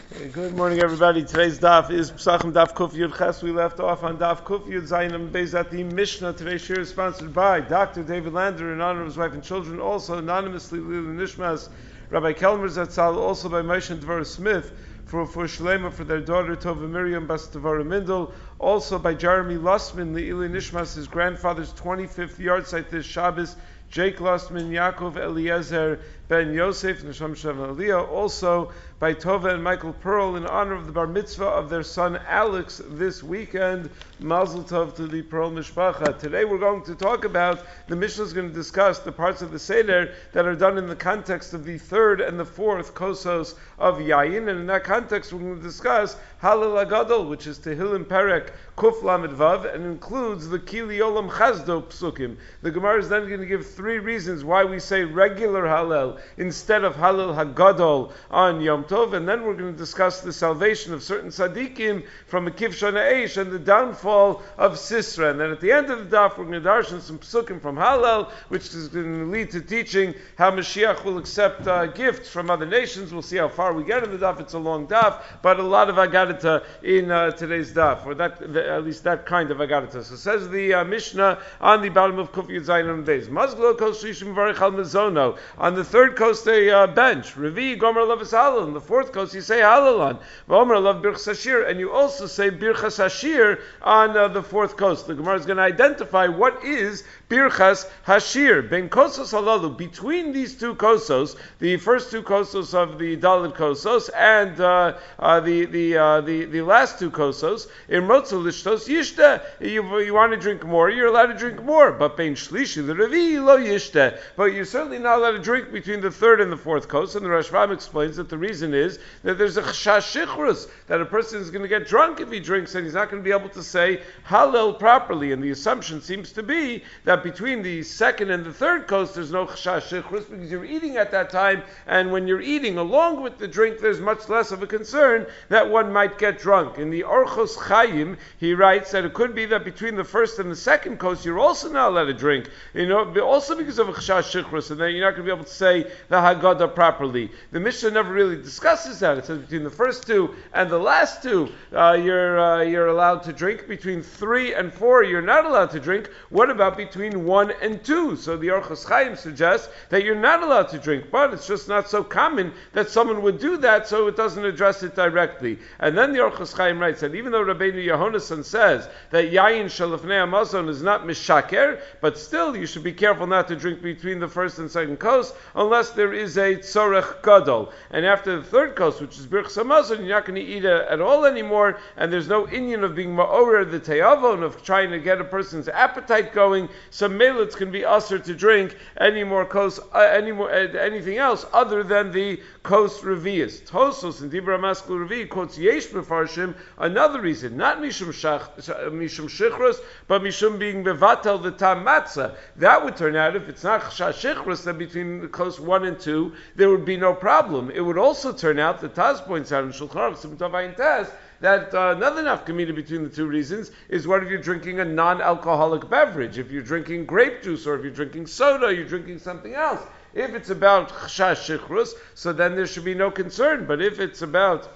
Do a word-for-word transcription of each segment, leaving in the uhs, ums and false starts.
Good morning, everybody. Today's daf is Pesachim Daf Kuf Yud Ches. We left off on Daf Kuf Yud Zayin Beis at the Mishnah. Today's shir is sponsored by Doctor David Lander in honor of his wife and children. Also anonymously Lila Nishmas, Rabbi Kelmer Zatzal. Also by Moshe and Dvorah Smith for for Shalema for their daughter Tova Miriam Bas Tavara Mindel. Also by Jeremy Lussman, Lila Nishmas, his grandfather's twenty-fifth yard site this Shabbos. Jake Lussman, Yaakov Eliezer Ben Yosef, Nesham Shem Aliyah. Also by Tova and Michael Pearl in honor of the bar mitzvah of their son Alex this weekend. Mazel Tov to the Pearl Mishpacha. Today we're going to talk about, the Mishnah is going to discuss the parts of the Seder that are done in the context of the third and the fourth kosos of Yayin, and in that context we're going to discuss Halal Agadol, which is Tehillim Perek Kuf Lamed Vav, and includes the Kili Olam Chazdo Psukim. The Gemara is then going to give three reasons why we say regular Halal instead of Halal Hagadol on Yom Tov, and then we're going to discuss the salvation of certain tzaddikim from a Kivshon Eish and the downfall of Sisra. And then at the end of the daf, we're going to darshan some psukim from Halal, which is going to lead to teaching how Mashiach will accept uh, gifts from other nations. We'll see how far we get in the daf. It's a long daf, but a lot of agadita in uh, today's daf, or that the, at least that kind of agadita. So says the uh, Mishnah on the bottom of Kuf Yud Zayin on days. Mazglo kos shishim varich al mezono. On the third coast they uh, bench. Revi gomer lavas halal. On the fourth coast you say halal on. Vomer lav birchas hashir, and you also say birchas hashir on uh, the fourth coast. The Gemara is going to identify what is birchas hashir. Ben kosos halalu, between these two kosos, the first two kosos of the Dalit kosos and uh, uh, the the, uh, the the last two kosos, in rotzel lishtos yishta, you you want to drink more, you're allowed to drink more. But ben shlishi the revi lo yishta, but you're certainly not allowed to drink between the third and the fourth coast. And the Rashbam explains that the reason is that there's a chashash shichrus, that a person is going to get drunk if he drinks, and he's not going to be able to say Hallel properly. And the assumption seems to be that between the second and the third coast there's no chashash shichrus, because you're eating at that time, and when you're eating along with the drink there's much less of a concern that one might get drunk. In the Orchos Chaim he writes that it could be that between the first and the second coast you're also not allowed to drink, you know, also because of a chashash shichrus, and then you're not going to be able to say the Haggadah properly. The Mishnah never really discusses that. It says between the first two and the last two uh, you're uh, you're allowed to drink. Between three and four you're not allowed to drink. What about between one and two? So the Orchos Chaim suggests that you're not allowed to drink, but it's just not so common that someone would do that, so it doesn't address it directly. And then the Orchos Chaim writes that even though Rabbeinu Yehonasan says that Yayin Shalafnei Amazon is not mishaker, but still you should be careful not to drink between the first and second coast unless there is a tzorech gadol. And after the third coast, which is birchas hamazon, you're not going to eat at all anymore, and there's no inyan of being ma'orer the te'avon, of trying to get a person's appetite going. So melitz can be usher to drink any more coast, uh, any more, uh, anything else other than the coast revius. Tosos and Dibra Maskul Revi quotes yesh befarshim, another reason, not mishum shach, mishum shichrus, but mishum being bevatel the tam matzah. That would turn out, if it's not shichrus, then between the coast one and two there would be no problem. It would also turn out, the Taz points out in Shulchan Aruch Simtov Ayin Taz, that uh, another nafkamina between the two reasons is what if you're drinking a non-alcoholic beverage, if you're drinking grape juice, or if you're drinking soda, you're drinking something else. If it's about chashash shichrus, so then there should be no concern. But if it's about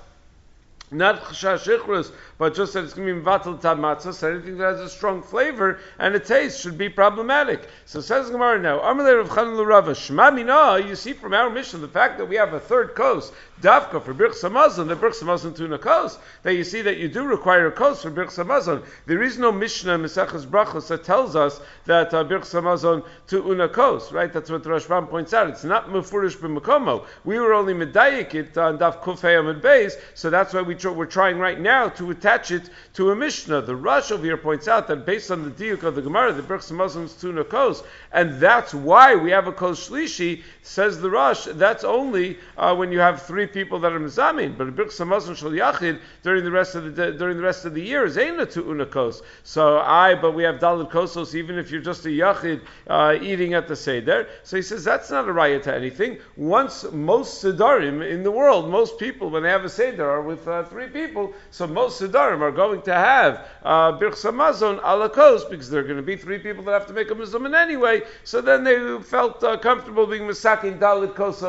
not chashash shichrus, but just that it's going to be mvatal tab matzah, so anything that has a strong flavor and a taste should be problematic. So says Gemara now, Amalei Rav Chanan l'Rava, Shema mina, you see from our mission, the fact that we have a third coast, Davka for birchas hamazon, the birchas hamazon tuna coast, that you see that you do require a coast for birchas hamazon. There is no Mishnah in Maseches Brachos that tells us that uh, birchas hamazon to una coast, right? That's what the Rashbam points out. It's not mefurish b'makomo. We were only medayik it on Daf Kuf Hayam and Beis, so that's why we tr- we're trying right now to attach it to a Mishnah. The Rosh over here points out that based on the diuk of the Gemara, the birchas hamazon is tuna coast, and that's why we have a coast shlishi. Says the Rosh, that's only uh, when you have three people that are mezamin, but a birchas hamazon shel yachid during the rest of the during the rest of the year is eina to unakos. So I, but we have daled kosos even if you're just a yachid uh, eating at the seder. So he says that's not a raya to anything. Once most sedarim in the world, most people when they have a seder are with uh, three people, so most sedarim are going to have uh, birchas hamazon ala kos because there are going to be three people that have to make a mezamin anyway. So then they felt uh, comfortable being masakin daled kosos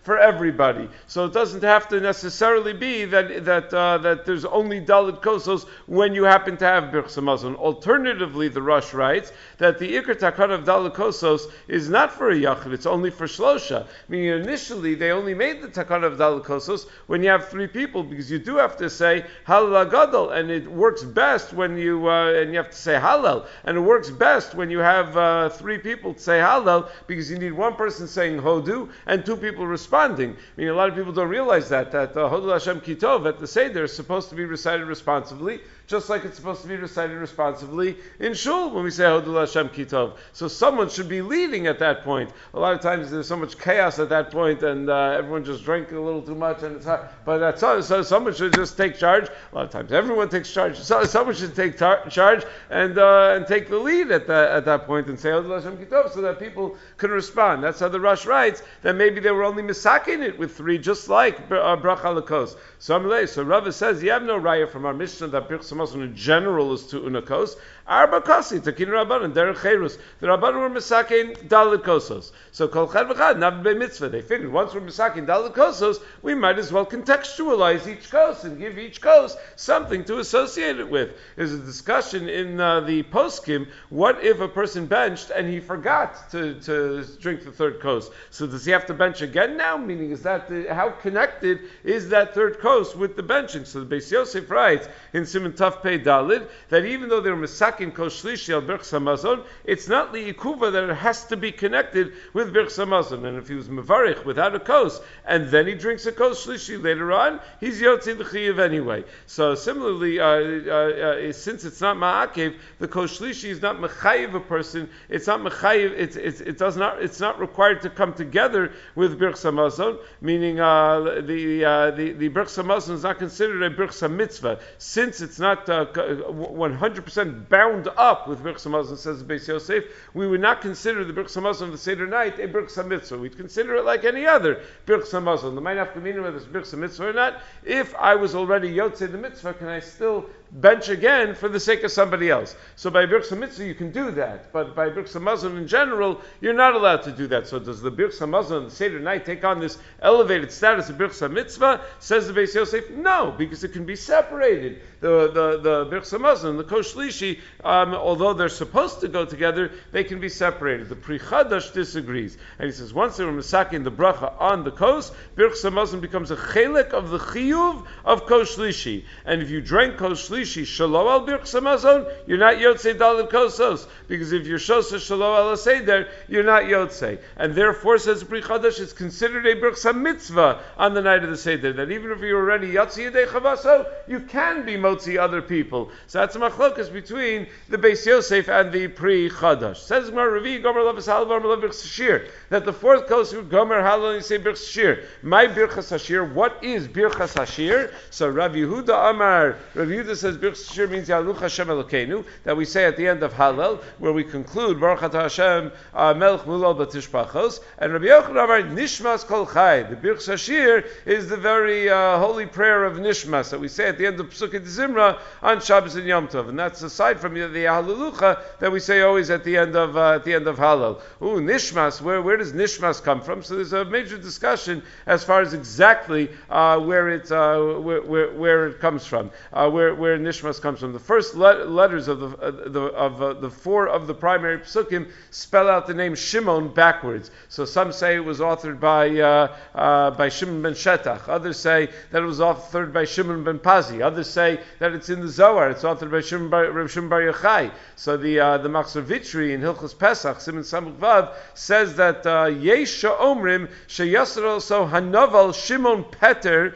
for everybody. So it doesn't have to necessarily be that that uh, that there's only Dalit Kosos when you happen to have Birchas Hamazon. Alternatively, the Rosh writes that the Iker Takana of Dalit Kosos is not for a Yachid, it's only for Shlosha. Meaning initially they only made the Takana of Dalit Kosos when you have three people, because you do have to say Halal Gadol, and it works best when you uh, and you have to say Halal, and it works best when you have uh, three people to say Halal, because you need one person saying Hodu and two people responding. I mean, a lot of people don't realize that that uh, Hodu Hashem Kitov at the Seder is supposed to be recited responsively, just like it's supposed to be recited responsively in Shul when we say Hodul Hashem Kitov. So someone should be leading at that point. A lot of times there's so much chaos at that point, and uh, everyone just drank a little too much, and it's hard. But that's all, so someone should just take charge. A lot of times everyone takes charge. So someone should take tar- charge and uh, and take the lead at that at that point and say Hodul Hashem Kitov, so that people can respond. That's how the Rosh writes that maybe they were only misaking it with three, just like uh, Bracha Lakos. So Amalei, so Rava says you have no raya from our Mishnah that Birchas Hamazon in general is to unakos. Arba kasi takin rabbanon derech cherus. The rabbanon were misaking dalit kosos. So kol chad v'chad nav be mitzvah. They figured once we're misaking dalit kosos, we might as well contextualize each kos and give each kos something to associate it with. There's a discussion in uh, the poskim. What if a person benched and he forgot to, to drink the third kos? So does he have to bench again now? Meaning, is that the, how connected is that third kos with the benching? So the Beis Yosef writes in Siman Taf Pei Dalid that even though they're misaking kos shlishi al Birchas Hamazon, it's not liikuva that it has to be connected with Birchas Hamazon. And if he was mevarich without a kos and then he drinks a kos shlishi later on, he's yotzi the chiyuv anyway. So similarly, uh, uh, uh, since it's not ma'akev, the kos shlishi is not mechayiv a person. It's not mechayiv. It's, it's it does not. It's not required to come together with Birchas Hamazon. Meaning uh, the uh, the the Birchas Hamazon is not considered a Birchas Mitzvah, since it's not uh, one hundred percent bound up with Birchas Hamazon, says the Beis Yosef. We would not consider the Birchas Hamazon of the Seder night a Birchas Mitzvah. We'd consider it like any other Birchas Hamazon. The might have to mean whether it's Birchas Mitzvah or not. If I was already Yotzei the Mitzvah, can I still bench again for the sake of somebody else? So by Birchas Mitzvah you can do that, but by Birchas Hamazon in general, you're not allowed to do that. So does the Birchas Hamazon of the Seder night take on this elevated status of Birchas Mitzvah? Says the Beis Yosef, no, because it can be separated. The the the Birchas Hamazon and the Kos Shlishi, um, although they're supposed to go together, they can be separated. The Pri Chadash disagrees, and he says once they were misaking the bracha on the Kos, Birchas Hamazon becomes a chelek of the chiyuv of Kos Shlishi, and if you drank Kos Shlishi shelo al Birchas Hamazon, you're not yotzei dalit kosos, because if you're shosa shelo al seder, you're not yotzei, and therefore says the Pri Chadash, it's considered a Birchas Mitzvah on the night of the seder, that even if you're already yotzei yedei chavaso, you can be motzi other people. So that's a machlokas between the Beis Yosef and the Pri Chadash. Says Gemara Revi Gomer Lavas Halvar Malav Birchas Hashir, that the fourth kos would Gomer Halal and you say Birchas Hashir. My Birchas Hashir, what is Birchas Hashir? So Rav Yehuda Amar, Rav Yehuda says Birchas Hashir means Yaluch Hashem Elokeinu, that we say at the end of Hallel, where we conclude Baruch Atah Hashem uh, Melech Mulol Batishpachos, and Rabbi Yochanan Amar Nishmas Kol Chai. The Birchas Hashir is the very uh, holy prayer of Nishmas that we say at the end of Pesukei Zimra on Shabbos and Yom Tov, and that's aside from the, the Hallelujah that we say always at the end of uh, at the end of Hallel. Ooh, Nishmas. Where where does Nishmas come from? So there's a major discussion as far as exactly uh, where it uh, where, where where it comes from, uh, where where Nishmas comes from. The first le- letters of the uh, the of uh, the four of the primary Pesukim spell out the name Shimon backwards. So some say it was authored by uh, uh, by Shimon ben Shetach. Others say that it was authored by Shimon ben Pazi. Others say that it's in the Zohar. It's authored by Shimon Bar, Shimon Bar Yochai. So the uh, the Machzor Vitri in Hilchos Pesach, Siman Samuk Vav, says that Yesha Omrim Sheyasar so Hanoval Shimon Peter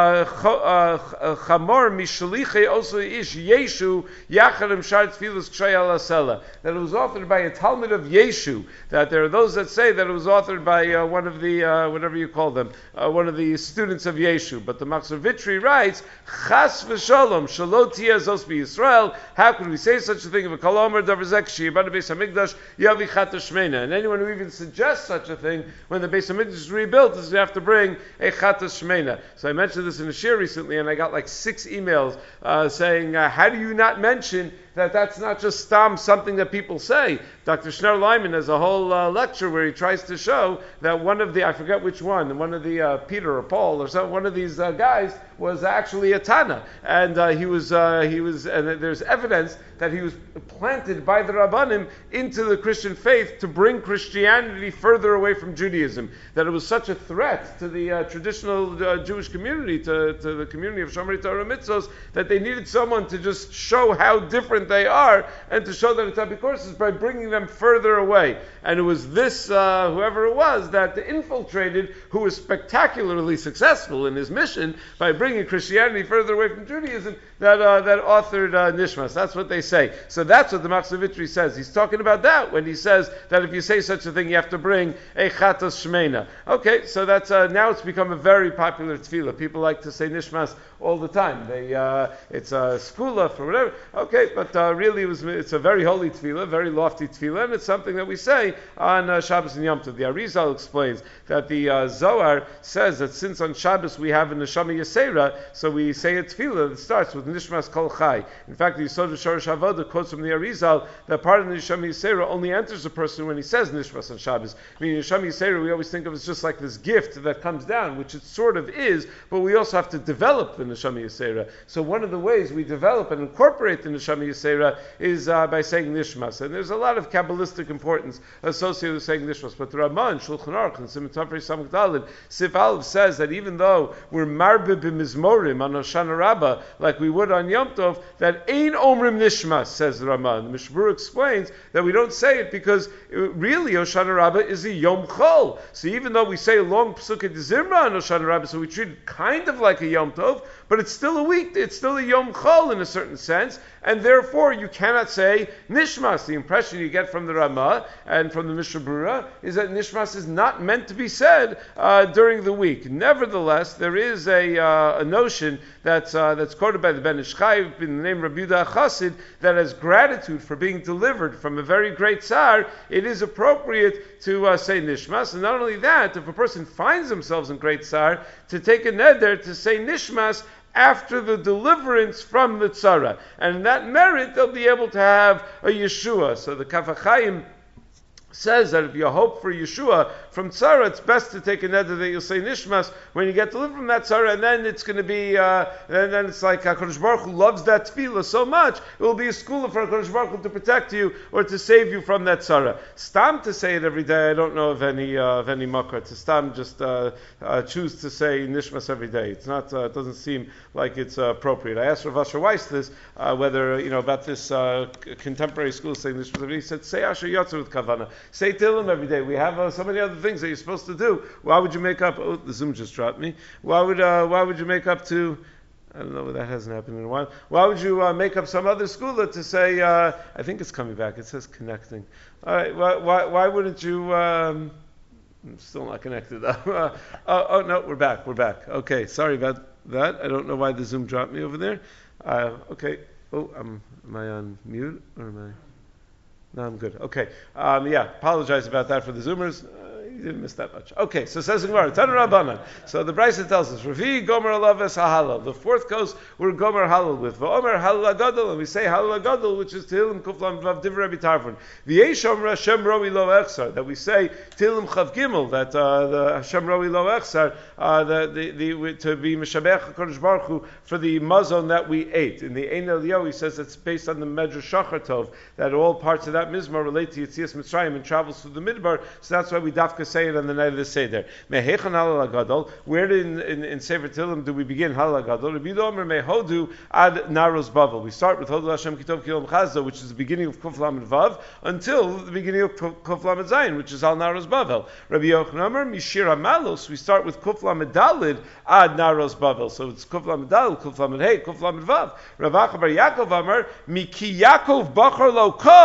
Chamor Mishaliche also Ish Yeshu Yacharim Shar Tfilos Kshay Alasela. That it was authored by a Talmud of Yeshu. That there are those that say that it was authored by uh, one of the uh, whatever you call them, uh, one of the students of Yeshu. But the Machzor Vitri writes Chas v'Shalom Shalot Tiazos Yisrael. How could we say such a thing of a Kolomer Davrzek Shiyabad Beis Hamikdash Yavi Chatash Shmeina? And anyone who even suggests such a thing when the Beis Hamikdash is rebuilt is to have to bring a Chatash Shmeina. So I mentioned this in a shir recently, and I got like six emails uh, saying, uh, "How do you not mention that that's not just stam something that people say. Doctor Schneur Lyman has a whole uh, lecture where he tries to show that one of the, I forget which one, one of the uh, Peter or Paul or some, one of these uh, guys was actually a Tana, and uh, he was uh, he was, and there's evidence that he was planted by the Rabbanim into the Christian faith to bring Christianity further away from Judaism. That it was such a threat to the uh, traditional uh, Jewish community, to, to the community of Shomrei Torah Mitzvos, that they needed someone to just show how different they are and to show that it's Epicurus by bringing them further away. And it was this, uh, whoever it was, that infiltrated, who was spectacularly successful in his mission by bringing Christianity further away from Judaism, that uh, that authored uh, Nishmas. That's what they say. So that's what the Machzor Vitri says. He's talking about that when he says that if you say such a thing, you have to bring a Chatas Shmeina. Okay, so that's uh, now it's become a very popular tefillah. People like to say Nishmas all the time. They uh, it's a skula for whatever. Okay, but uh, really it was it's a very holy tefillah, very lofty tefillah, and it's something that we say on uh, Shabbos and Yom Tov. The Arizal explains that the uh, Zohar says that since on Shabbos we have a Neshama Yisera, so we say a tefillah that starts with Nishmas Kol Chai. In fact, the Yisod of Shorosh Avodah quotes from the Arizal that part of the Neshama Yisera only enters a person when he says Nishmas on Shabbos. I mean, Neshama Yisera we always think of as just like this gift that comes down, which it sort of is, but we also have to develop the Neshama Yisera. So one of the ways we develop and incorporate the Neshama Yisera is uh, by saying Nishmas. And there's a lot of Kabbalistic importance associated with saying Nishmas. But the Ramah in Shulchan Aruch and Simon Tafrei Samach Daled, Sif Aleph says that even though we're marbe b'mizmorim on Hoshana Rabbah, like we would on Yom Tov, that Ein Omrim Nishmas, says the Ramah. The Mishmur explains that we don't say it because it, really Hoshana Rabbah is a Yom Chol. So even though we say a long Pesukei D'Zimra on Hoshana Rabbah, so we treat it kind of like a Yom Tov, but it's still a week, it's still a Yom Chol in a certain sense, and therefore you cannot say Nishmas. The impression you get from the Ramah and from the Mishnah Berurah is that Nishmas is not meant to be said uh, during the week. Nevertheless, there is a, uh, a notion that's uh, that's quoted by the Ben Ish Chai in the name of Rabbi Yehuda Chassid, that as gratitude for being delivered from a very great tsar, it is appropriate to uh, say Nishmas. And not only that, if a person finds themselves in great tsar, to take a neder to say Nishmas after the deliverance from the tzara. And in that merit, they'll be able to have a Yeshua. So the Kaf HaChaim says that if you hope for Yeshua from tzara, it's best to take a neder that you'll say Nishmas when you get delivered from that tzara, and then it's going to be, uh, and then it's like HaKadosh Baruch Hu loves that tefillah so much, it will be a school for HaKadosh Baruch Hu to protect you or to save you from that tzara. Stam to say it every day, I don't know of any uh, of any makar. To stam just uh, uh, choose to say Nishmas every day. It's not, uh, it doesn't seem like it's uh, appropriate. I asked Rav Asher Weiss this, uh, whether, you know, about this uh, contemporary school saying Nishmas every day. He said, say Asher Yotzer with Kavana. Say Tehillim every day. We have uh, so many other things that you're supposed to do. Why would you make up? Oh, the Zoom just dropped me. Why would uh, why would you make up to? I don't know, that hasn't happened in a while. Why would you uh, make up some other schooler to say? Uh, I think it's coming back. It says connecting. All right. Why why, why wouldn't you? Um, I'm still not connected. uh, oh, oh no, we're back. We're back. Okay. Sorry about that. I don't know why the Zoom dropped me over there. Uh, okay. Oh, um, am I on mute or am I? No, I'm good. Okay. Um, yeah, apologize about that for the Zoomers. Uh, you didn't miss that much. Okay, so says the Gemara, Tanu Rabbanan. So the Brisa tells us, Ravi Gomer Alav Es HaHalal. The fourth coast we're Gomer Halal with. V'Omer Halal HaGadol, and we say Halal HaGadol, which is Tehillim Kuflam Vav Divrei Rabbi Tarfon. V'Yesh Omer Hashem Roi Lo Echsar, that we say Tehillim Chav Gimel, that uh, the Hashem Roi Lo Echsar, uh, the, the, the, to be Meshabech HaKadosh Baruch Hu for the mazon that we ate. In the Ein Eliyahu, he says it's based on the Medrash Shachar Tov, that all parts of that Mizmar relate to Yetzias Mitzrayim and travels through the Midbar, so that's why we dafka say it on the night of the Seder. Mehechan Halal HaGadol, where in, in, in Sefer Tehillim do we begin Halal HaGadol? Rabbi Yehuda Omer Mehodu Ad Naros Bavel. We start with Hodu Hashem Kitov Kilom Chazda, which is the beginning of Kuf Lamed Vav, until the beginning of Kuf Lamed Zayin, which is Al Naros Bavel. Rabbi Yochanan Omer Mishir Amalos, we start with Kuf Lamed Dalid Ad Naros Bavel. So it's Kuf Lamed Dalid, Kuf Lamed Hey, Kuf Lamed Vav. Rav Acha Bar Yaakov Omer Miki Yaakov Bachar Lo Ka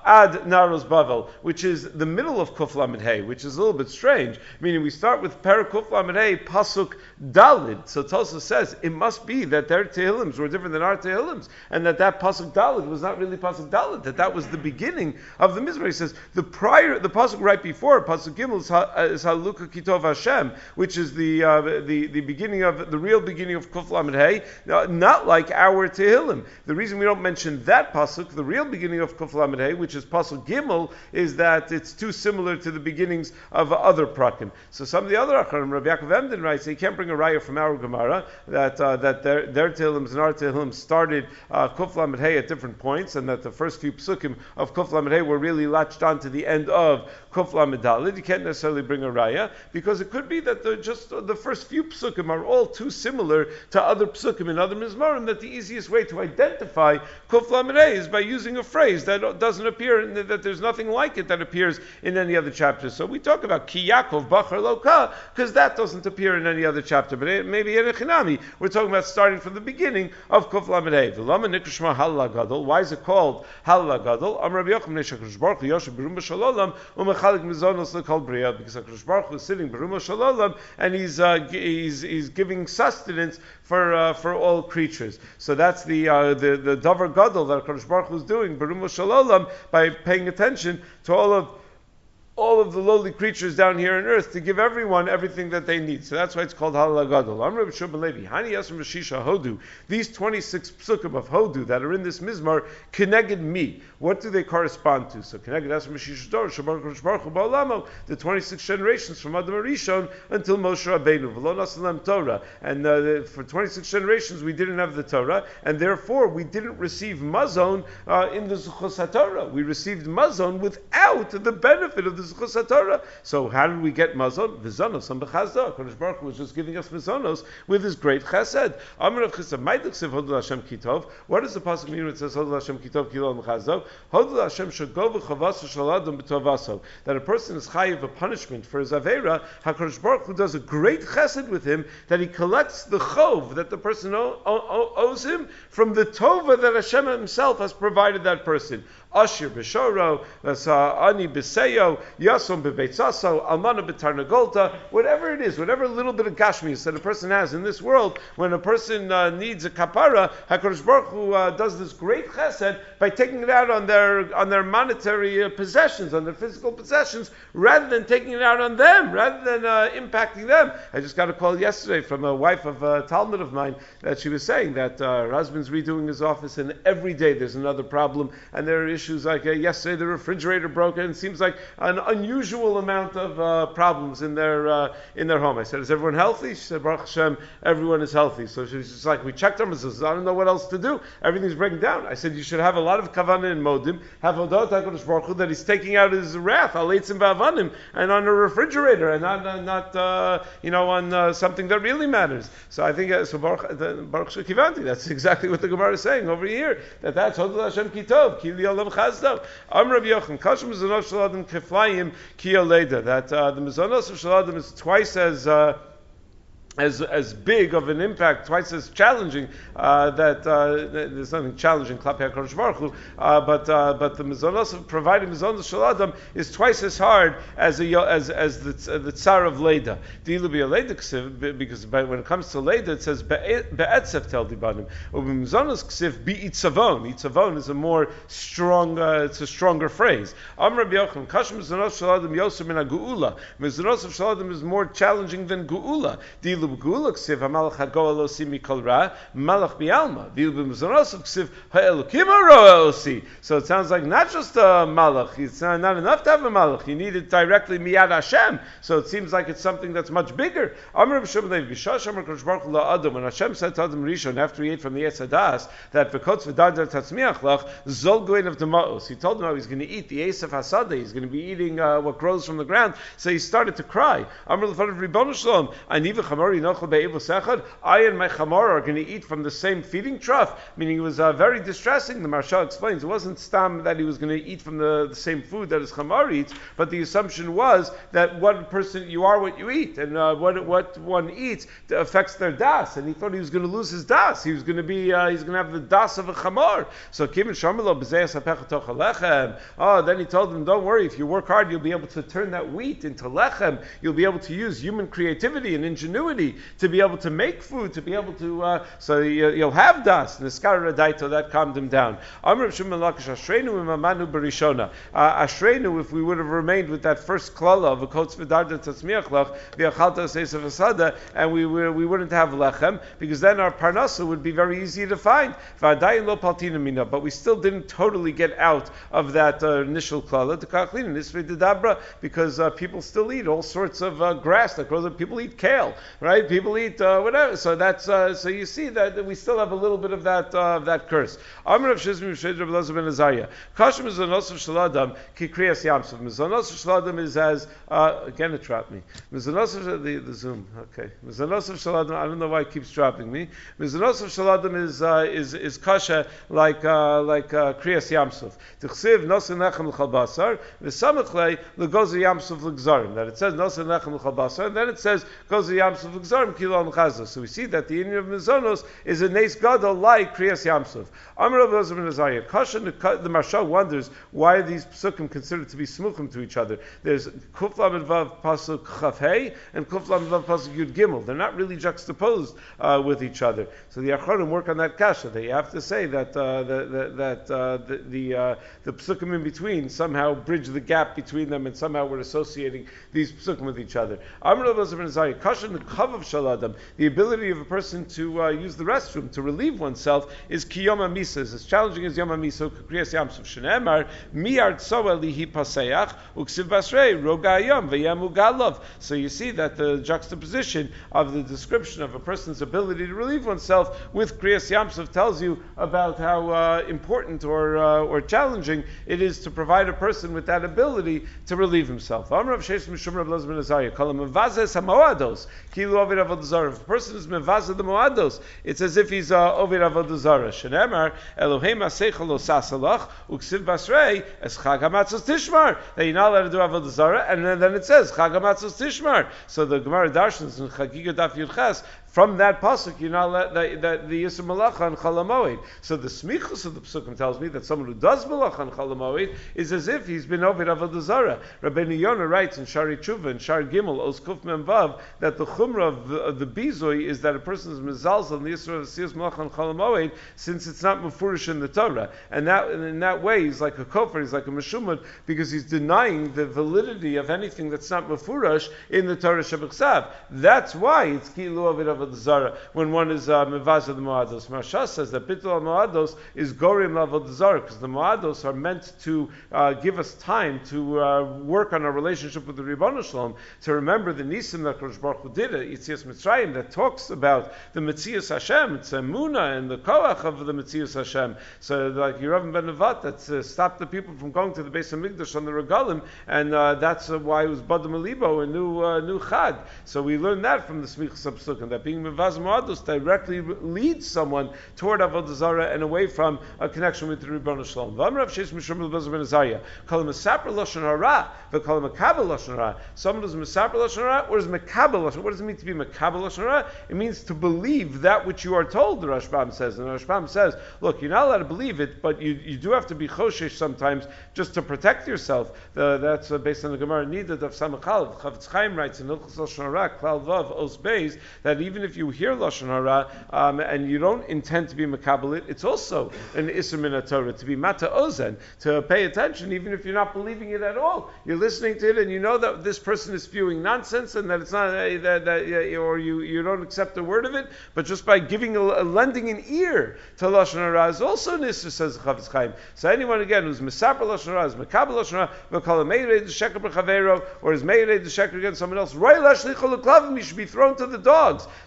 ad Naros Bavel, which is the middle of Kuf Lamed Hey, which is a little bit strange, meaning we start with Per Kuf Lamed Hey, Pasuk Dalid. So Tosfos says it must be that their Tehillims were different than our Tehillims, and that that Pasuk Dalid was not really Pasuk Dalid, that that was the beginning of the Mizmor. He says the prior, the Pasuk right before, Pasuk Gimel, is, ha, is Haluka Kitov Hashem, which is the, uh, the the beginning of, the real beginning of Kuf Lamed Hey, uh, not like our Tehillim. The reason we don't mention that Pasuk, the real beginning of Kuf Lamed Hey, which is Pasuk Gimel, is that it's too similar to the beginnings of other Prakim. So some of the other Acharim, Rabbi Yaakov Emden writes, he can't bring a raya from our Gemara, that uh, that their, their Tehillims and our Tehillim started uh, Kuf Lamed Hey at different points, and that the first few Psukim of Kuf Lamed Hey were really latched on to the end of Kuf Lamed Dalid. You can't necessarily bring a raya, because it could be that the, just uh, the first few Psukim are all too similar to other Psukim in other Mizmorim, that the easiest way to identify Kuf Lamed Hey is by using a phrase that doesn't appear, in the, that there's nothing like it that appears in any other chapter. So we talk about Ki Yaakov Bachar Loka, because that doesn't appear in any other chapter. But it, maybe in Echinami, we're talking about starting from the beginning of Kuf Lamed Hey. V'lama Nikrishma Halala Gadol. Why is it called Halala Gadol? Am Rabbi Yochanan Neshach Baruch Hu Yoshev Berum B'Shalolam Umechalik Mizonos L'Kol Bria, because HaKadosh Baruch Hu is sitting Berum B'Shalolam, and he's uh, he's he's giving sustenance for uh, for all creatures. So that's the uh, the the Davar Gadol that HaKadosh Baruch Hu is doing Berum B'Shalolam, by paying attention to all of all of the lowly creatures down here on earth, to give everyone everything that they need. So that's why it's called Halal Gadol. Amr Rabbi Shimon Levi, Hani Yasrim Shisha Hodu. These twenty-six psukim of Hodu that are in this Mizmar, Keneged me. What do they correspond to? So Keneged Yasrim Shisha Dor, Shabbat Kodesh Baruch Hu Ba'olamo, the twenty-six generations from Adam Arishon until Moshe Rabbeinu, V'lo Nasalem Torah. And uh, for twenty-six generations we didn't have the Torah, and therefore we didn't receive Mazon uh, in the Zuchos HaTorah. We received Mazon without the benefit of the Zuchos HaTorah. So how did we get Mazon? Vizonos and Bechazda. HaKadosh Baruch Hu was just giving us Vizonos with his great chesed. Amar of Chesed, Ma'idach Siv Hodul Hashem Kitov. What does the pasuk mean when it says Hodul Hashem Kitov Kilo Mechazda? Hodul Hashem Shagov V'Chavas V'Shaladam B'Tovaso. That a person is chayiv a punishment for his avera. HaKadosh Baruch Hu does a great chesed with him, that he collects the chov that the person o- o- owes him from the tova that Hashem himself has provided that person. Ashir b'shoro, ani b'seyo, yasom b'beitzaso, almana b'tarnagolta, whatever it is, whatever little bit of gashmius that a person has in this world, when a person uh, needs a kapara, HaKadosh Baruch Hu uh, does this great chesed by taking it out on their on their monetary uh, possessions, on their physical possessions, rather than taking it out on them, rather than uh, impacting them. I just got a call yesterday from a wife of a Talmud of mine that she was saying that uh, her husband's redoing his office, and every day there's another problem, and there are issues like uh, yesterday the refrigerator broke, and it seems like an unusual amount of uh, problems in their uh, in their home. I said, is everyone healthy? She said, Baruch Hashem, everyone is healthy. So she's just like, we checked our mitzvahs, I don't know what else to do. Everything's breaking down. I said, you should have a lot of kavanah and modim, have Hodot HaKadosh Baruch Hu that he's taking out his wrath, aleitzim v'avanim, and on a refrigerator, and not, uh, not uh, you know, on uh, something that really matters. So I think, uh, so Baruch, uh, Baruch Shekivanti, that's exactly what the Gemara is saying over here, that that's Hodot Hashem Kitov, Ki Li'olam Chazdav. Am Rabbi Yochanan, Kashem Mizonos Shaladim Keflayim Ki Oleda, that uh, the Mizonos of Shaladim is twice as uh, as as big of an impact, twice as challenging. Uh, that uh, there's nothing challenging, Klapei HaKadosh Baruch Hu, uh, but uh, but the mizonos of providing mizonos shaladam is twice as hard as a as as the uh, the tsar of Leda. Dilu b'Leda ksiv, because when it comes to Leda it says be'etzef tel dibanim. U'b'mizonos ksiv bi'itzavon. Itzavon is a more strong, uh, it's a stronger phrase. Am Rabbi Yochanan, Kash mizonos shaladam yoser min ha'geula. Mizonos of shaladam is more challenging than geula. Dilu b'geula ksiv ha'malach ha'goa lo si mikol ra malach bi'alma. Dilu b'mizonos ksiv ha'elokim ha'roa osi. So it sounds like not just a malach. It's not, not enough to have a malach. You need it directly miyad Hashem. So it seems like it's something that's much bigger. Amar Rabbi Shimon Levi, Bishash Amar Kodesh Baruch Hu la'adam, when Hashem said to Adam Rishon after he ate from the Eitz Hadas that v'kotz v'dardar tatzmiach lach zol goin of dema'os. He told him how he's going to eat the Esav Hasada. He's going to be eating uh, what grows from the ground. So he started to cry. Amar l'fanav Ribono Shalom, aniv v'chamor chamori nochel be'evos echad. I and my chamor are going to eat from the same feeding trough. Meaning it was uh, very distressing. The Maharsha explains it wasn't stam that he was going to eat from the, the same food that his chamor eats, but the assumption was that what person you are, what you eat, and uh, what what one eats affects their das. And he thought he was going to lose his das. He was going to be uh, he's going to have the das of a chamor. So Kim Shamalo b'zeyas hapecha tocha lechem. Oh, then he told them, don't worry. If you work hard, you'll be able to turn that wheat into lechem. You'll be able to use human creativity and ingenuity to be able to make food, to be able to. Uh, so you, you'll have das. And the skara radaito that calmed him down. Amr Shimon Lakish Ashreinu imamanu barishona. Ashreinu, if we would have remained with that first klala of a kotz v'darda tatzmiach lach v'achalta seisav asada, and we were, we wouldn't have lechem, because then our parnasa would be very easy to find. V'adayin lo paltina mina, but we still didn't totally get out of that uh, initial klala to kachlin nisvei dedabra, because uh, people still eat all sorts of uh, grass that grows up. People eat kale, right? People eat uh, whatever. So that's uh, so you see that, that we still have a little bit of that uh, of that curse. Amr of Shizmi Shedr of Elazar ben Azariah. Kashim is Mizonos of Shaladam ki kriyas yamsuf. Mizonos of Shaladam is as uh, again it dropped me. Mizonos of the, the Zoom. Okay. Mizonos of Shaladam. I don't know why it keeps dropping me. Mizonos of Shaladam is uh, is is kasha like uh, like uh, kriyas yamsuf. Tichsiv nosin lechem l'chalbasar v'samachlei l'gozer yamsuf l'gzarim. That it says nosin lechem l'chalbasar, and then it says gozer yamsuf l'gzarim kilo al-chazos. So we see that the union of Mizonos is a neis gadol like kriyas yamsuf. Amr of Elazar ben Azariah. Kasha the Maharsha wonders why are these psukim considered to be smuchim to each other. There's Kuf Lamed Vav pasuk Chaf Hey and Kuf Lamed Vav pasuk Yud Gimel. They're not really juxtaposed uh, with each other. So the Achronim work on that kasha. They have to say that uh, the, the, that uh, the the, uh, the psukim in between somehow bridge the gap between them, and somehow we're associating these psukim with each other. Amr of Elazar ben Azariah. Kasha the Kav of Shaladam. The ability of a person to uh, use the restroom to relieve oneself is kiyoma misas. As challenging as yom miso kriyas yamsuf shenemar mi'ar tzoa lihi paseach uksiv basrei rogayam v'yamu galov. So you see that the juxtaposition of the description of a person's ability to relieve oneself with kriyas yamsuf tells you about how uh, important or uh, or challenging it is to provide a person with that ability to relieve himself. Amr of Sheish Mishum Rav Elazar ben Azariah kol mevazes hamoados kilu ovid avodah zarah. If a person is mevazes the moados, it's as if he's uh, ovid avodah zarah. Shenemar Elohim aseichel lo sasalach uksiv basrei es chag hamatzos tishmar. That you're not allowed to do avodah zarah, and then, then it says chag hamatzos tishmar. So the Gemara Darshans in Chagiga Daf Yud Ches, from that pasuk, you're not let that, that the Yisur Malacha on Chol HaMoed. So the smichus of the psukim tells me that someone who does Malacha on Chol HaMoed is as if he's been over Avodah Zarah. Rabbeinu Yonah writes in Shari Tshuva and Shar Gimel Os Kuf Mem Vav that the chumrah of the, of the bizoi is that a person is mezalzel in the Yisur of Siyas Malacha on Chol HaMoed, since it's not mufurish in the Torah, and that and in that way he's like a kofar, he's like a meshumad, because he's denying the validity of anything that's not mufurish in the Torah Shebechsav. That's why it's kilu of it of Avodah Zarah when one is uh, mevazah the moados. Maharsha says that bittul moados is gorim avodah zarah, because the moados are meant to uh, give us time to uh, work on our relationship with the Ribono Shalom, to remember the nisim that Kodesh Baruch Hu did at Yitzias Mitzrayim, that talks about the Metzias Hashem. It's Emunah and the koach of the Metzias Hashem. So like Yeravam ben Nevat that uh, stopped the people from going to the Beis Hamikdash on the Regalim, and uh, that's uh, why it was Badam Alibo, a new uh, new Chad. So we learn that from the Smichas HaPsukim, that being Mevaz Moados directly leads someone toward Avodah Zarah and away from a connection with the Ribono Shalom. V'amrav Sheish Mishum Elazar ben Azariah kol mesaper lashon hara v'kol mekabel lashon hara. Someone who's mesaper lashon hara, or is mekabel lashon? What does it mean to be mekabel lashon hara? It means to believe that which you are told. The Rashbam says, and the Rashbam says, look, you're not allowed to believe it, but you, you do have to be choshesh sometimes just to protect yourself. The, that's uh, based on the Gemara Nida of Samachal. Chavetz Chaim writes in Hilchos Lashon Hara Klal Vav Os Beis that even if you hear lashon hara um, and you don't intend to be mekabelit, it's also an isur min Torah to be mata ozen, to pay attention, even if you're not believing it at all. You're listening to it, and you know that this person is spewing nonsense, and that it's not uh, that, that uh, or you, you don't accept a word of it. But just by giving a, a lending an ear to lashon hara is also an isur, says Chavetz Chaim. So anyone again who's mesaper lashon hara, is mekabel lashon hara, v'kol meirei d'sheker b'chavero, or is meirei d'sheker against someone else, roy lashlichol l'klavim, he should be thrown to the dogs.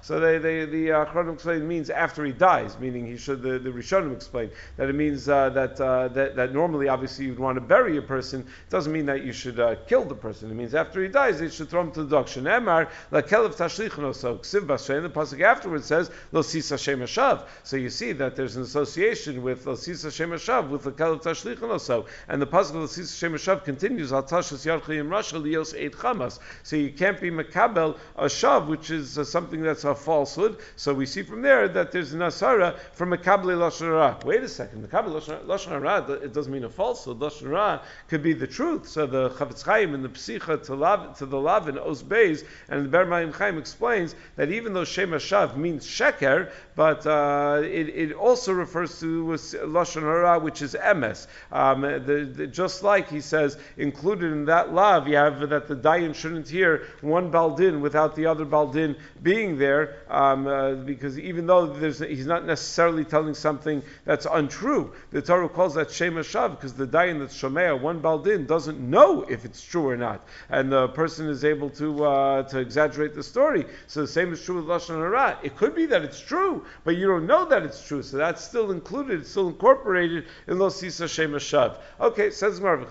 So they, they, the Achronim explain means after he dies, meaning he should, the, the Rishonim explain that it means uh, that, uh, that that normally, obviously, you'd want to bury a person. It doesn't mean that you should uh, kill the person. It means after he dies, they should throw him to the dog. Shenemar, la kelev tashlichno, so Ksiv Basrein, the pasuk afterwards says, lo sis Hashem hashav. So you see that there's an association with lo sis Hashem hashav, with the kelev tashlichno, so. And the pasuk of lo sis Hashem hashav continues, al tashas yarchayim rasha lios eid chamas. So you can't be makabel a shav, which is uh, something that's a falsehood. So we see from there that there's an asara from makabel lashon hara. Wait a second, makabel lashon hara, it doesn't mean a falsehood. Lashon hara could be the truth. So the Chavetz Chaim in the Psicha to, Lav, to the Lavin Os Beis and the Ber Mayim Chaim explains that even though Shem Hashav means sheker, but uh, it, it also refers to lashon hara, which is emes. Um, the, the, just like he says, included in that lav, you have that the dayan shouldn't hear one baldin without the other baldin being there, um, uh, because even though there's, he's not necessarily telling something that's untrue, the Torah calls that Shem Hashav because the dayan that's shomea, one baldin, doesn't know if it's true or not, and the person is able to uh, to exaggerate the story. So the same is true with lashon hara. It could be that it's true, but you don't know that it's true, so that's still included, it's still incorporated in lo sisa Shem Hashav. Okay, says Marv,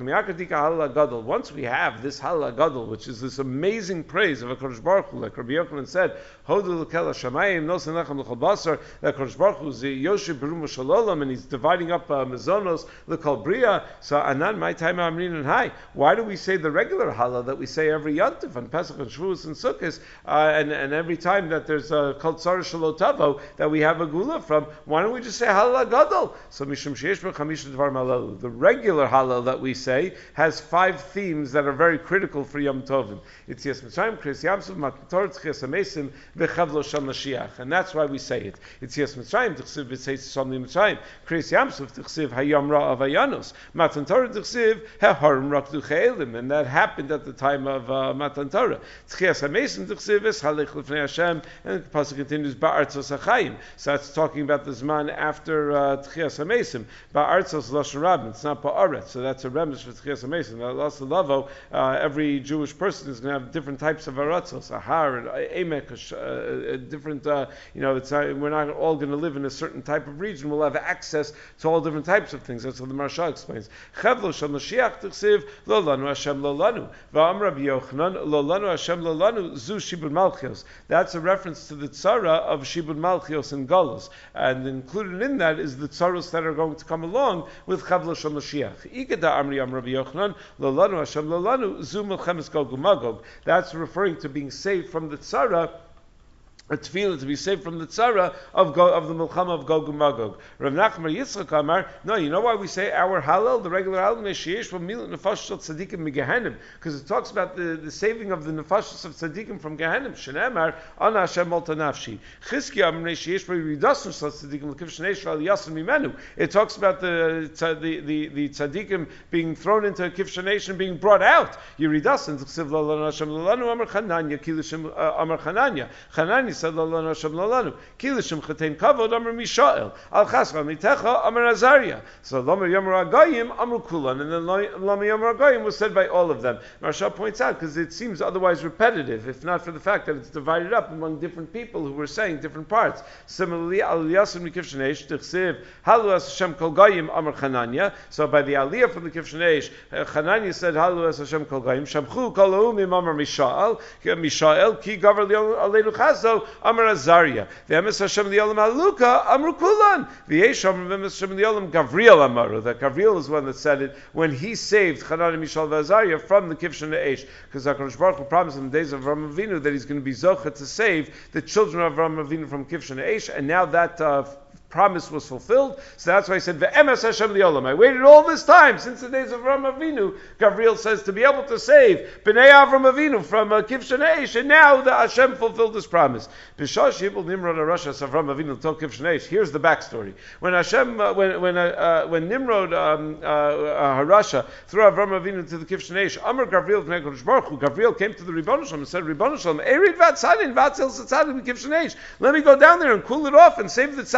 once we have this halal gadol, which is this amazing praise of HaKadosh Baruch Hu, like Rabbi Yochanan said, Hodu l'kel hashamayim, nosen lechem l'chol basar, that HaKadosh Baruch Hu is Yoshev Berum Shalolam, and he's dividing up uh, mezonos l'kol bria. So anan my time amrin and hai. Why do we say the regular halal that we say every yontif on Pesach and Shavuos and Sukkot, uh, and and every time that there's a kol tzara shelo tavo that we have a gula from? Why don't we just say halal gadol? So mishum sheish b'chamisha dvar malalu. The regular halal that we say has five themes that are very critical for Yom Tovim. It's Yes Mitzrayim, Kriyas Yamsuf, Matan Torah, Tchias HaMesim, V'chavlo Shal Mashiach, and that's why we say it. It's Yes Mitzrayim, Tchsiv V'tzeis Shomli Mitzrayim, Kriyas Yamsuf, Tchsiv Hayom Ra Avayanos, Matan Torah, Tchsiv Heharim Rakdu Che'elim, and that happened at the time of uh, Matan Torah. Tchias HaMesim, Tchsiv Es Halech L'fnei Hashem, and the pasuk continues Ba'artzos HaChaim. So that's talking about the Zman after uh, Tchias HaMesim. Ba'artzos Lashon Rabin, it's not Ba'aretz, so that's a remez for Tchias HaMesim. Also, Lavo, uh, every Jewish person is going to have different types of aratzos, a har, an emek, a, a different, uh, you know, it's not, we're not all going to live in a certain type of region. We'll have access to all different types of things. That's what the Maharsha explains. Chavlo shel Mashiach t'chsiv, lo lanu Hashem lo lanu. V'am Rabbi Yochanan, lo lanu Hashem lo lanu, zu shibud malchios. That's a reference to the tzara of shibud malchios and galus. And included in that is the tzaros that are going to come along with Chavlo shel Mashiach. Igeda amri am Rabbi Yochanan, lo lanu Hashem lo lanu, zu melchemes Gog uMagog. That's referring to being saved from the tzara, a tefillah to be saved from the tzara of Go, of the milchama of Gog and Magog. Rav Nachman Yitzchak Amar, no, you know why we say our halal, the regular halal, nesheyesh v'milut nefashos of tzaddikim migehenim, because it talks about the, the saving of the nefashos of tzaddikim from Gehenim. Shenemar ana Hashem malta nafshi. Chizkiya Amar nesheyesh v'yidasun shel tzaddikim l'kiv shneish v'aliyasun mimenu. It talks about the the the, the tzaddikim being thrown into a kivshanesh and being brought out. Yiridasun t'chsiv lalanu Hashem lalanu Amar Chananya kilishim Amar Chananya. Chananya said lalanu Hashem lalanu kilishim chatein kavod Amar Mishael al chasra mitecha Amar Azariah. So Lamer Yomar Agayim Amar Kulan, and then Lamer Yomar Agayim was said by all of them. Maharsha points out because it seems otherwise repetitive, if not for the fact that it's divided up among different people who were saying different parts. Similarly, Al Yasun Mikivshanesh Tichsiv Halu Hashem Kol Gayim Amar Chananya. So by the Aliyah from the Kivshanesh, Chananya said Halu Hashem Kol Gayim Shamchu Kol Laumim Amar Mishael Mishael Ki Gavar Aleinu Chazo Amar Azariah. V'emes Hashem Li'olam Haluka Amar Kulan. V'yesh Amar V'emes Hashem Li'olam Gavriel Amaru. That Gavriel is one that said it when he saved Chananya, Mishael, and Azariah from the Kivshanesh, because HaKadosh Baruch Hu promised in the days of Avraham Avinu that he's going to be zocha to save the children of Avraham Avinu from Kivshanesh, and now that uh, promise was fulfilled. So that's why I said, Ve'emes Hashem Li'olam. I waited all this time, since the days of Avraham Avinu, Gavriel says, to be able to save B'nai Avraham Avinu from uh, Kivshanesh, and now the Hashem fulfilled this promise. B'shash Yibul Nimrod HaRasha Avraham Avinu Tok Kivshanesh. Here's the backstory. When Hashem, uh, when when uh, uh, when Nimrod um, uh, uh, HaRasha threw Avraham Avinu to the Kivshanesh, Amar Gavriel B'nai Kodesh Baruch Hu, Gavriel came to the Ribbon Shalom and said, Ribbon Shalom, Erid Vat Tzadin Vat Tzil Tzaddik Kivshanesh. Let me go down there and cool it off and save the Tzaddik from the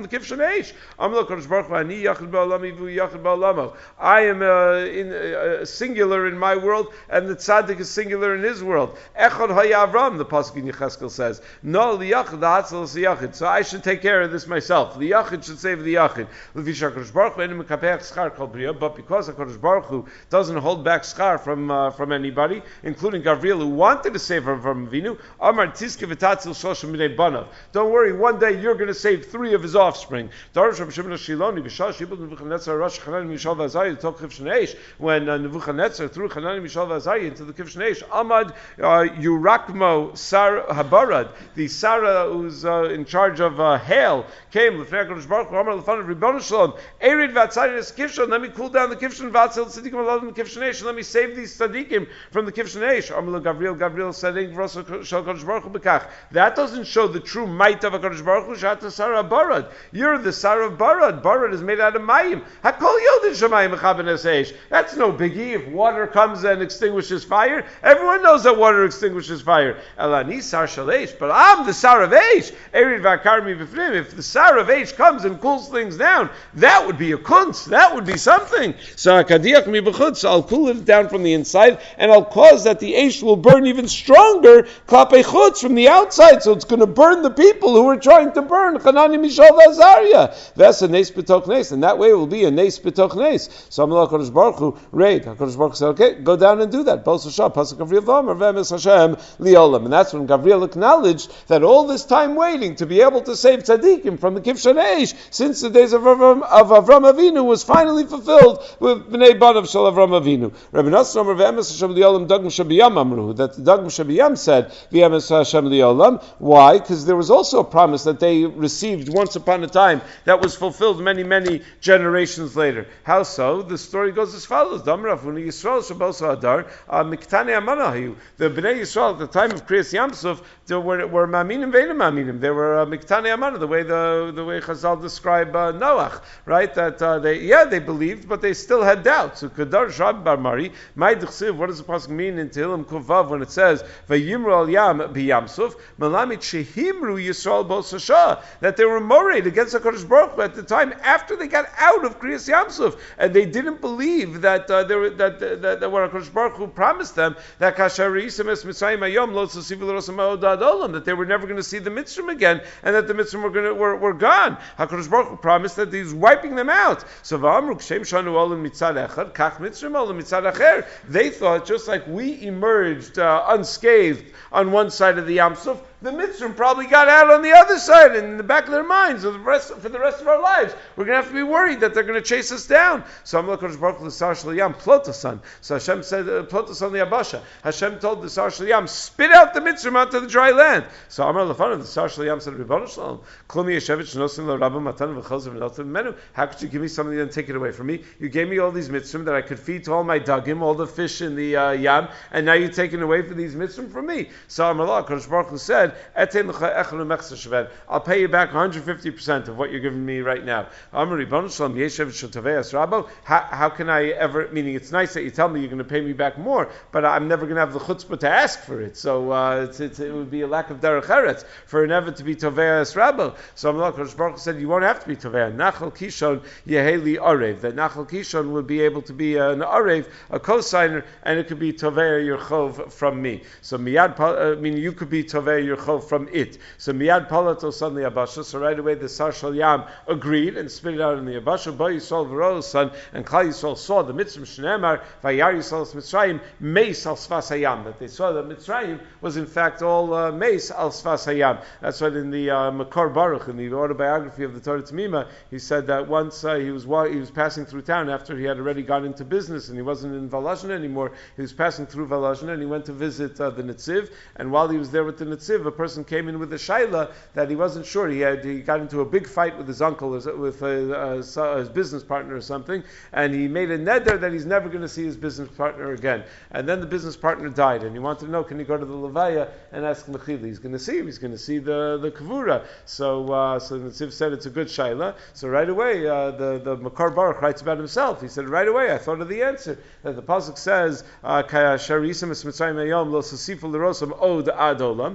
the Kivshan Eish. Amla Kodesh Baruch Hu, Ani Yachid Ba'olami Vu Yachid Ba'olamo. I am uh, in, uh, singular in my world, and the tzaddik is singular in his world. Echad Haya Avram, the pasuk in Yecheskel says. No, liyachid ha'atzal is liyachid. So I should take care of this myself. The yachid should save the yachid. Levisha Hakadosh Baruch Hu enu mekapeach schar kol bria. But because Hakadosh Baruch Hu doesn't hold back schar from uh, from anybody, including Gavriel, who wanted to save her from Avinu, Amar tiske v'tatzil shloshim minei banav. Don't worry, one day you're going to save three of his offspring. Darash Rabbi Shimon HaShiloni b'shah shibud Nebuchadnezzar Rosh Chanani Mishael v'Azariah to Kivshan Eish. When uh, Nebuchadnezzar threw Chanani Mishael v'Azariah into the Kivshan Eish, Amad uh, Yurakmo Sar Habarad, the Sarah who's uh, in charge of uh, hail, came L'fnei HaKadosh Baruch Hu, Amar L'fanav Ribono Shalom, Erid v'Atzayis Kivshan, let me cool down the Kivshan v'Atzil Tzadikim Aladim Kivshan Eish, let me save these Tzadikim from the Kivshan Eish. Amar Gavriel, Gavriel said, Shal HaKadosh Baruch Hu B'kach. That doesn't show the true might of HaKadosh Baruch Hu, Shata Sarah Barad. You're the Sarah of Barad. Barad is made out of Mayim. Hakol Yodin Shemayim Mechabenes Eish. That's no biggie. If water comes and extinguishes fire, everyone knows that water extinguishes fire. Elani Sar Shalesh, but I'm the Sar of Eish. Erid Vakarmi B'fnim. If the Sar of Eish comes and cools things down, that would be a kunz. That would be something. So Akadiach mi b'chutz, I'll cool it down from the inside, and I'll cause that the Eish will burn even stronger klapei chutz from the outside. So it's going to burn the people who are trying to burn Chanani Mishael v'Azariah. That's a nes b'toch nes, and that way it will be a nes b'toch nes. So Amalek HaKadosh Baruch Hu, right? HaKadosh Baruch Hu said, okay, go down and do that. Pasuk Gavriel v'Amar v'emes Hashem liolam, and that's when Gavriel acknowledged that all this time waiting to be able to save tzaddikim from the Kivshan Eish, since the days of Avram, of Avram Avinu, was finally fulfilled with Bnei Banav Shel Avram Avinu. Rabbi Nassim Amar v'emes Hashem liolam dagm shabiyam amru, that the dagm shabiyam said v'emes Hashem liolam. Why? Because there was also a promise that they received once upon a time that was fulfilled many, many generations later. How so? The story goes as follows: Damrav Uni Yisrael Shabbos Adar Miktane Amanahu. The Bnei Yisrael at the time of Kriyas Yamsuf were were Maminim Ve'enim Maminim. They were uh, Miktane Amana, the way the the way Chazal describe uh, Noach, right? That uh, they yeah they believed, but they still had doubts. So Kedar Shab Bar Mari, my Dechsiv. What does the pasuk mean in Tehillim Kuvav when it says Vayimru Al Yam B'Yamsuf Malamit Shehimru Yisrael Bosashah, that they were morayed against HaKadosh Baruch Hu at the time after they got out of Kriyas Yamsuf, and they didn't believe that uh, they were, that, that, that, that what HaKadosh Baruch Hu promised them, that Kasher Yisem Es Mitzrayim Hayom Lo Tzasiv L'Rosam Ha'odad Olam, that they were never going to see the Mitzrim again, and that the Mitzrim were, gonna, were, were gone. HaKadosh Baruch Hu promised that He was wiping them out. So V'amru Kshem Shanu Olam Mitzad Echad Kach Mitzrim Olam Mitzad Acher. They thought, just like we emerged uh, unscathed on one side of the Yamsuf, the Mitzrim probably got out on the other side, and in the back of their minds, for the rest, for the rest of our lives, we're going to have to be worried that they're going to chase us down. So Amalek HaKadosh Baruch Hu l'Sar Shel Yam Plotasan. So Hashem said, uh, Plotasan li'Abasha. Hashem told the Sar Shel Yam, spit out the Mitzrim onto the dry land. So Amar Lefanav, the Sar Shel Yam said, Ribono Shalom, Klumi Yeshevich Nosin L'Rabba Matan V'Chelzav V'Notav Menu. How could you give me something and take it away from me? You gave me all these Mitzrim that I could feed to all my dagim, all the fish in the uh, Yam, and now you're taking away for these Mitzrim from me. So Amar HaKadosh Baruch Hu said, Etin I'll pay you back one hundred fifty percent of what you're giving me right now. How, how can I ever, meaning it's nice that you tell me you're going to pay me back more, but I'm never going to have the chutzpah to ask for it. So uh, it's, it's, it would be a lack of derech eretz for an ever to be Tovei Es Rabbo. So Amalek HaKadosh Baruch Hu said, you won't have to be Tovei. Nachal Kishon Yeheli Arev. That Nachal Kishon would be able to be an Arev, a co-signer, and it could be Tovei your chov from me. So Miyad, uh, meaning you could be Tovei your chov from it. So Miyad Palato son the Abasha. So right away the Sar Shel Yam agreed and spit it out in the Abasha. Bo Yisrael V'Ro's son, and Klal Yisrael saw the Mitzrim Shneimar Vayar Yisrael Es Mitzrayim Meis Al Sfas Hayam. That they saw that Mitzrayim was in fact all uh, Meis Al Sfas Hayam. That's what in the uh, Makor Baruch, in the autobiography of the Torah T'mima, he said that once uh, he was he was passing through town after he had already gone into business and he wasn't in Volozhin anymore. He was passing through Volozhin and he went to visit uh, the Netziv. And while he was there with the Netziv, a person came in with a shaila that he wasn't sure. He had he got into a big fight with his uncle, with a, a, his business partner or something, and he made a neder that he's never going to see his business partner again. And then the business partner died, and he wanted to know, can he go to the levaya and ask Mechili? He's going to see him. He's going to see the the kavura. So uh, so the Netziv said it's a good shaila. So right away, uh, the the Makar Baruch writes about himself. He said right away, I thought of the answer that the pasuk says, uh, that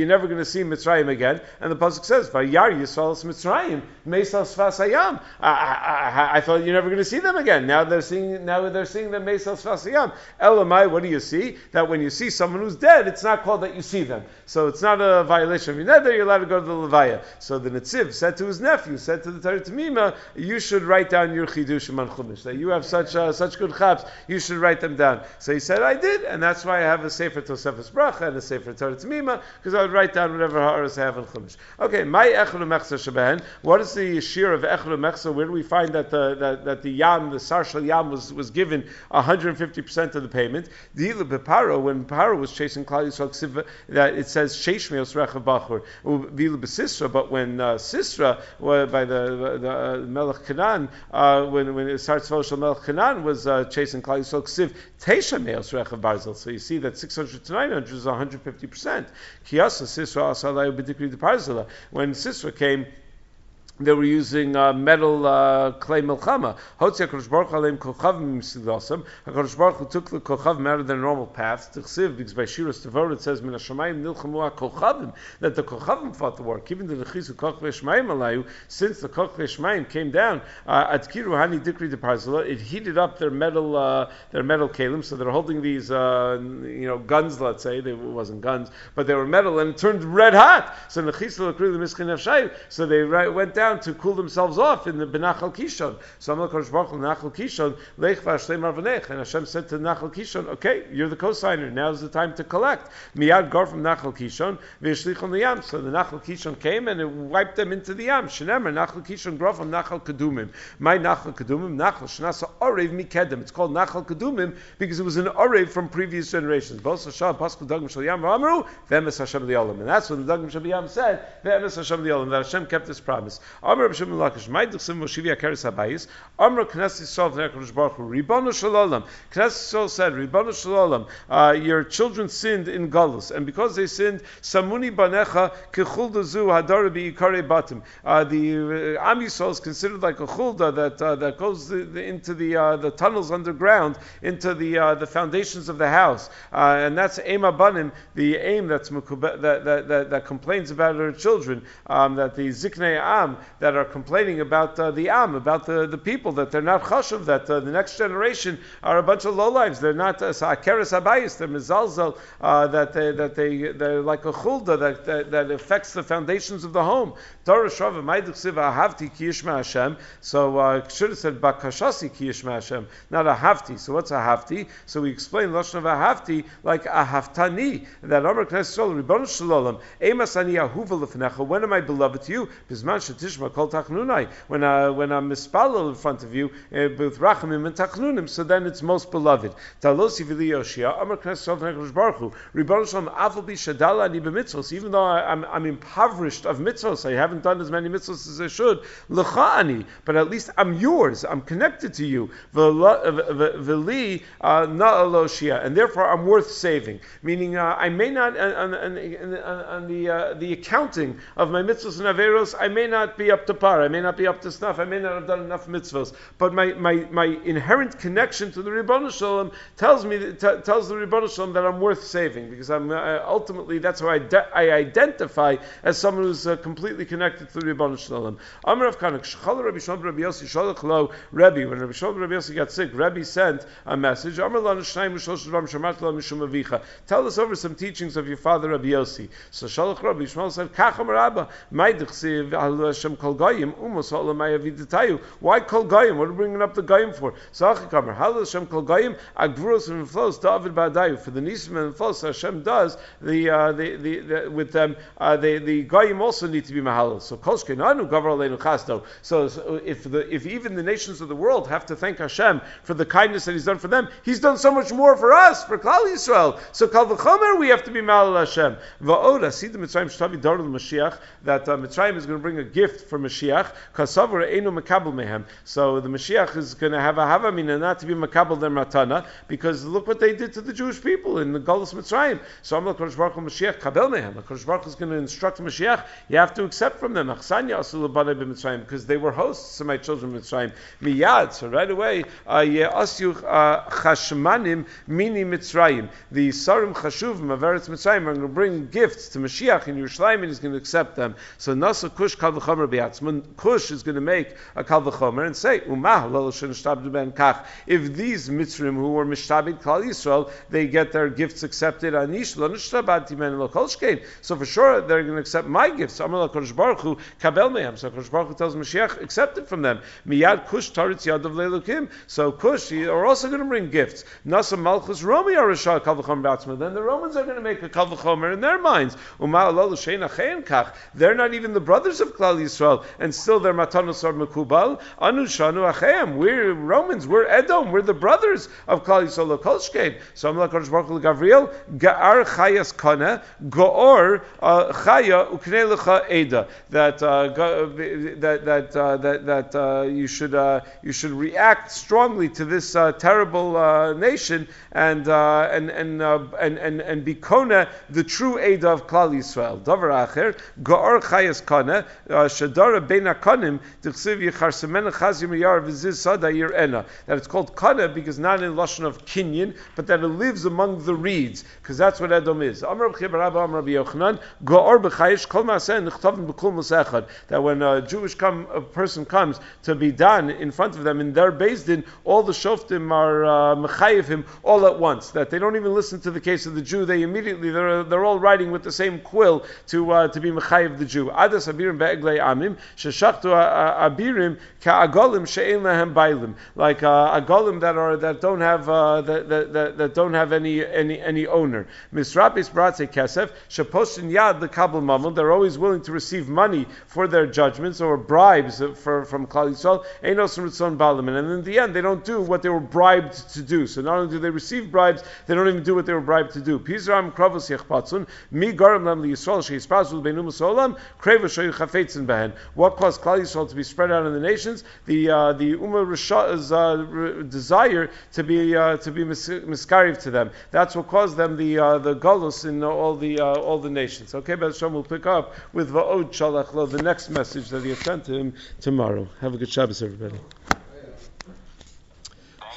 you're never going to see Mitzrayim again. And the pasuk says, "Vayar Yisrael Mitzrayim Meisal Sfas Hayam." I, I, I thought you're never going to see them again. Now they're seeing now they're seeing them Meisal Sfas Hayam. Elamai, what do you see? That when you see someone who's dead, it's not called that you see them. So it's not a violation of your neder. You're allowed to go to the levaya. So the Netziv said to his nephew, said to the Torah Tamima, you should write down your chidushim on chumash. That you have such uh, such good chaps, you should write them down. So he said, I did, and that's why I have a sefer Tosefes Bracha and a sefer Torah Tamima, because I would write down whatever ha'aras I have on chumash. Okay, my echad u'mechza shebehen. What is the shir of echad u'mechza? Where do we find that the that, that the yam, the sar shel yam, was was given one hundred fifty percent of the payment? The Paro, when Paro was chasing Klal Yisrael, that it says sheish meos rechav bachur v'il b'sisra, but when uh, Sisra, well, by the the uh, Melech Canaan, uh, when when Sar Tzvah shel Melech Canaan was uh, chasing Klal Yisrael, ksiv teisha meos rechav barzel. So you see that six hundred to nine hundred is one hundred fifty percent. Kiyasa Sisra asalayu b'dikri de parzela. When Sisra came, they were using uh, metal uh, clay milchama. Hotzi HaKadosh Baruch Hu aleim kochavim misidosam. HaKadosh Baruch Hu took the kochavim out of their normal paths. T'chsiv, because by Shiras Tevor it says, Min HaShamayim nilchamu HaKochavim, that the kochavim fought the war. Given the nechisu koch v'eshmayim alayu, since the koch v'eshmayim came down, at kiru hani dikri de parzela, it heated up their metal uh, their metal kalim, so they're holding these uh, you know guns, let's say. They, it wasn't guns, but they were metal, and it turned red hot. So nechisu l'kri l'mischin nefshayu, so they right, went down to cool themselves off in the Benachal Kishon. So Amalek Kodesh Baruch Hu Nachal Kishon Leich V'Ashlei Marvanech, and Hashem said to Nachal Kishon, okay, you're the co-signer. Now's the time to collect. Miyad gar from Nachal Kishon V'Yishlichon Liyam. So the Nachal Kishon came and it wiped them into the Yam. Shenemer Nachal Kishon Grof from Nachal Kedumim. My Nachal Kedumim Nachal Shnasa Orev Mikedem. It's called Nachal Kedumim because it was an Orev from previous generations. Bos Hashem Pasku Dagim Shal Yam Amru V'Emes Hashem Li'olam. And that's when the Dagim Shal Yam said V'Emes Hashem Li'olam, that Hashem kept His promise. Amr B'Shem Lakish, my Dechsim Moshivi Akeres Habayis. Amr Knesset Yisrael V'Nekadosh Baruch Hu Ribbono Shalom. Knesset Yisrael said, Ribbono Shalom, uh, your children sinned in Galus, and because they sinned, Samuni Banecha Kechulda Zu Hadar B'Ikare Batim. Uh, the uh, Am Yisrael is considered like a chulda that uh, that goes the, the, into the uh, the tunnels underground, into the uh, the foundations of the house, uh, and that's Ema Banim, the aim that's that, that that that complains about her children, um, that the Ziknei Am that are complaining about uh, the Am, about the, the people, that they're not chashuv, that uh, the next generation are a bunch of lowlives. They're not akeres habayis. They're mizalzel. Uh, that they that they they're like a chulda that, that that affects the foundations of the home. Torah Shrava Maiduk Siva Ahavti Ki Yishma Hashem. So uh, should have said Bakashasi Ki Yishma Hashem, not Ahavti. So what's Ahavti? So we explain Lashon of Ahavti like Ahavtani. That Amar Knesset Yisrael Ribbono Shalom Emas Ani Ahuva Lefnecha. When am I beloved to you? Bisman Shetishma Kol Tachnunai. When I when I'm mispalel in front of you with Rachamim and Tachnunim, so then it's most beloved. Talosi V'li Yoshia Amar Knesset Yisrael V'Nekadosh Baruch Hu Ribbono Shalom Afal Bi Shadala Ani B'Mitzvos. Even though I'm I'm impoverished of mitzvos, I haven't done as many mitzvos as I should. L'cha'ani, but at least I'm yours. I'm connected to you. V'li na'aloshia, and therefore I'm worth saving. Meaning, uh, I may not on, on, on, on the uh, the accounting of my mitzvos and averos, I may not be up to par. I may not be up to snuff. I may not have done enough mitzvos. But my, my, my inherent connection to the Ribbono Shalom tells me t- tells the Ribbono Shalom that I'm worth saving, because I'm uh, ultimately that's how I de- I identify as someone who's uh, completely connected to the Ribbono Shalom. Amar Rav Kanak Shchal Rabbi Shlomo Rabbi Yossi Shalach Lo Rebbe. When Rabbi Shlomo Rabbi Yossi got sick, Rebbe sent a message. Amar Lanu Shnayim V'Shlosh Dvarim Shamat Lo Mishum Avicha. Tell us over some teachings of your father Rabbi Yossi. So Shalach Rabbi Shmuel said, Kach Amar Abba, May Dechsiv Al Hashem Kol Goyim Umos Ha'olam Aviditayu. Why Kol Goyim? What are we bringing up the Goyim for? So Achik Amar Hal Hashem Kol Goyim Agvuros and Flows David Ba'adayu. For the Nisim and Flows Hashem does the uh, the, the, the with them uh, the the Goyim also need to be mahal. So Kolshkenanu Gavar Aleinu Chasdo. So if the if even the nations of the world have to thank Hashem for the kindness that He's done for them, He's done so much more for us, for Klal Yisrael. So Kal V'chomer we have to be mahal Hashem. Va'oda see the Mitzrayim Shtavi Darul Mashiach, that uh, Mitzrayim is going to bring a gift gift for Mashiach. Kasavur einu makabel mehem. So the Mashiach is going to have a havamina not to be makabel their matana, because look what they did to the Jewish people in the Golus Mitzrayim. So Amar Kodesh Baruch Hu Mashiach kabel mehem. Kodesh Baruch Hu is going to instruct Mashiach. You have to accept from them. Achsanya asul l'banei b'Mitzrayim, because they were hosts of my children in Mitzrayim. Miyad. So right away, ye'asyu chashmanim mini Mitzrayim. The sarim chashuvim of Eretz Mitzrayim are going to bring gifts to Mashiach in Yerushalayim, and he's going to accept them. So Nasa Kush Kal V'chomer B'yatzman. Kush is going to make a Kal V'chomer and say, Umah lo shenishtabdu ben kach. If these Mitzrim who were mishtabid Klal Yisrael, they get their gifts accepted, Anish lo nishtabadti men lo kol shkein. So for sure they're going to accept my gifts. Amar LaKadosh Baruch Hu kabel mehem. So Kadosh Baruch Hu tells Mashiach, accept it from them. Miyad Kush taritz yadav le'elokim. So Kush are also going to bring gifts. Nasa Malchus Romi Arishah Kal V'chomer B'yatzman. Then the Romans are going to make a Kal V'chomer in their minds. Umah lo shein achein kach. They're not even the brothers of Klal Yisrael, and still their matanos are mekubal. Anu shanu acheim. We're Romans. We're Edom. We're the brothers of Klal Yisrael. Lo kol shkein. So Amar LaKadosh Baruch Hu Gavriel Ga'ar chayas kana Goor chaya uknei lecha eda. That uh, that that uh, that that uh, you should uh, you should react strongly to this uh, terrible uh, nation and uh, and and, uh, and and and be kona the true eda of Klal Yisrael. Davar acher Goor chayas kana shadara bein akanim tichsiv yicharsemena chazim yar v'ziz sada yirena. That it's called kana because not in lashon of kinyan, but that it lives among the reeds, because that's what Edom is. Amar Rabbi Rabba Amar Rabbi Yochanan Goor b'chayish kol maaseh nichtavim b'kul musechad. That when a Jewish come, a person comes to be done in front of them in their Beis Din, all the shoftim are uh, mechayiv him all at once. That they don't even listen to the case of the Jew. They immediately they're they're all writing with the same quill to uh, to be mechayiv the Jew. Adas abirim be'eglei amim sheshachtu abirim ka'agolim she'ein lehem bailim. Like uh, agolim that are that don't have uh, that, that, that that don't have any any any owner. Misrapis bratze kesef sheposhin yad the kabel mamon. They're always willing to receive money for their judgments or bribes for, from Klal Yisrael. Einos ritzon balim, and in the end they don't do what they were bribed to do. So not only do they receive bribes, they don't even do what they were bribed to do. Pizram kravos yechpatzun mi garam lam liyisrael sheyispazul beinum solam kreva shoy chafetzin behen. What caused Klal Yisrael to be spread out in the nations? The uh, the Ummah Risha's uh, re- desire to be uh, to be mis- miskariv to them. That's what caused them the uh, the galus in uh, all the uh, all the nations. Okay, but Hashem will pick up with va'od shalach lo, the next message that he has sent to him tomorrow. Have a good Shabbos, everybody.